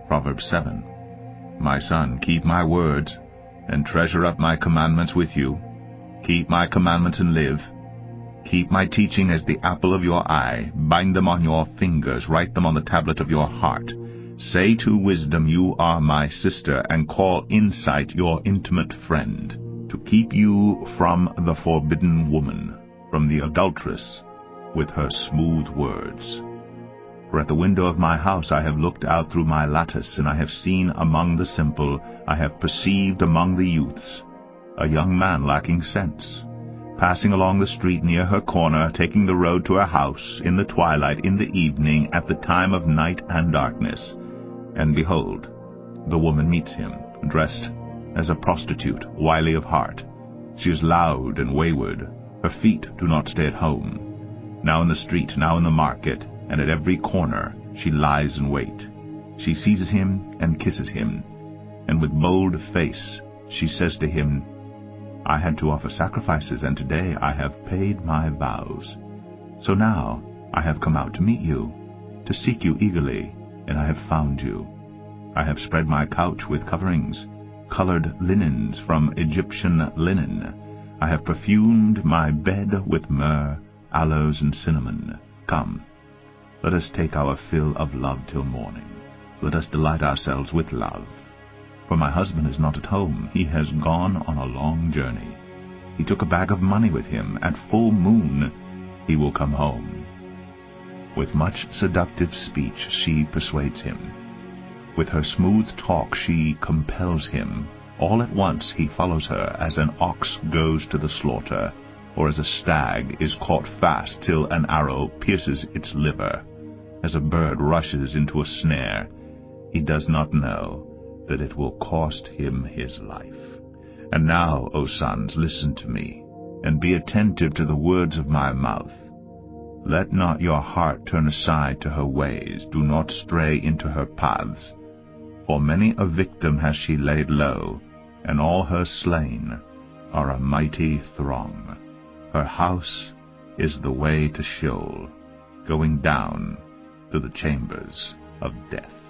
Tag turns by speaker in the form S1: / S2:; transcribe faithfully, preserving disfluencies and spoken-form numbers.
S1: Proverbs seven. My son, keep my words, and treasure up my commandments with you. Keep my commandments and live. Keep my teaching as the apple of your eye. Bind them on your fingers. Write them on the tablet of your heart. Say to wisdom, you are my sister, and call insight your intimate friend, to keep you from the forbidden woman, from the adulteress with her smooth words. For at the window of my house I have looked out through my lattice, and I have seen among the simple, I have perceived among the youths, a young man lacking sense, passing along the street near her corner, taking the road to her house, in the twilight, in the evening, at the time of night and darkness. And behold, the woman meets him, dressed as a prostitute, wily of heart. She is loud and wayward. Her feet do not stay at home. Now in the street, now in the market, and at every corner she lies in wait. She seizes him and kisses him, and with bold face she says to him, I had to offer sacrifices, and today I have paid my vows. So now I have come out to meet you, to seek you eagerly, and I have found you. I have spread my couch with coverings, colored linens from Egyptian linen. I have perfumed my bed with myrrh, aloes, and cinnamon. Come, let us take our fill of love till morning. Let us delight ourselves with love. For my husband is not at home. He has gone on a long journey. He took a bag of money with him. At full moon he will come home. With much seductive speech she persuades him. With her smooth talk she compels him. All at once he follows her, as an ox goes to the slaughter, or as a stag is caught fast till an arrow pierces its liver, as a bird rushes into a snare. He does not know that it will cost him his life. And now, O sons, listen to me, and be attentive to the words of my mouth. Let not your heart turn aside to her ways. Do not stray into her paths. For many a victim has she laid low, and all her slain are a mighty throng. Her house is the way to Sheol, going down to the chambers of death.